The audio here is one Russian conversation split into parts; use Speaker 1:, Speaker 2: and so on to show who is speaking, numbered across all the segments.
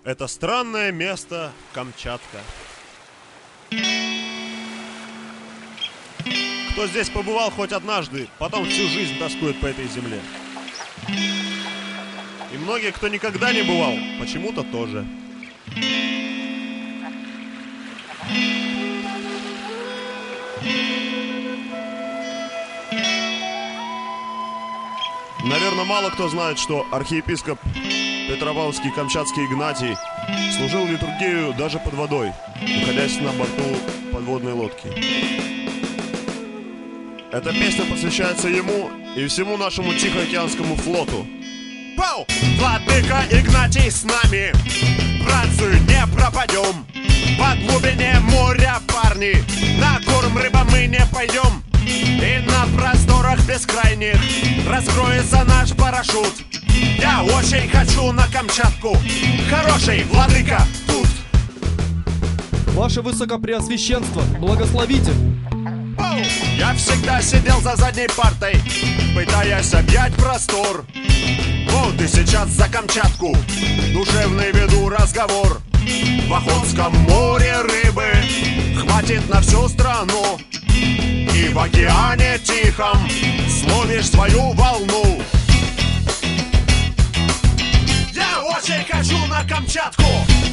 Speaker 1: Это странное место Камчатка. Кто здесь побывал хоть однажды, потом всю жизнь тоскует по этой земле. И многие, кто никогда не бывал, почему-то тоже. Наверное, мало кто знает, что архиепископ Петропавловский-Камчатский Игнатий служил литургию даже под водой, находясь на борту подводной лодки. Эта песня посвящается ему и всему нашему Тихоокеанскому флоту. Пау! Владыка Игнатий с нами, братцы, не пропадем. По глубине моря, парни, на корм рыбам мы не пойдем. И на просторах бескрайних раскроется наш парашют. Я очень хочу на Камчатку, хороший владыка тут.
Speaker 2: Ваше Высокопреосвященство, благословите.
Speaker 1: Я всегда сидел за задней партой, пытаясь объять простор. Вот и сейчас за Камчатку душевный веду разговор. В Охотском море рыбы хватит на всю страну, и в океане Тихом словишь свою волну. Я очень хочу на Камчатку.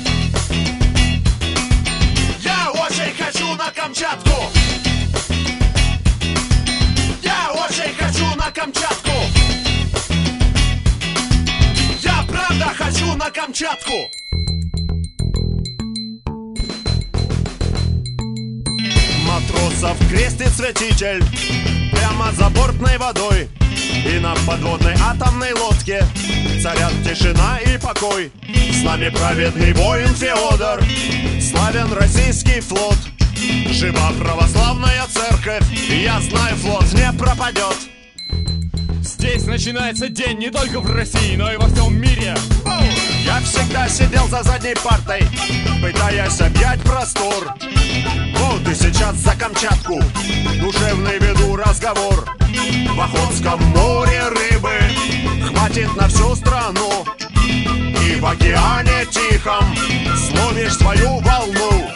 Speaker 1: Я очень хочу на Камчатку. Я очень хочу на Камчатку. Я правда хочу на Камчатку. Матросов крестит святитель прямо за бортной водой. И на подводной атомной лодке царят тишина и покой. С нами праведный воин Феодор, славен российский флот. Жива православная церковь, и я знаю, флот не пропадет.
Speaker 3: Здесь начинается день не только в России, но и во всем мире.
Speaker 1: Я всегда сидел за задней партой, пытаясь объять простор. Вот и сейчас за Камчатку душевный веду разговор. В Охотском море рыбы хватит на всю страну, и в океане Тихом словишь свою волну.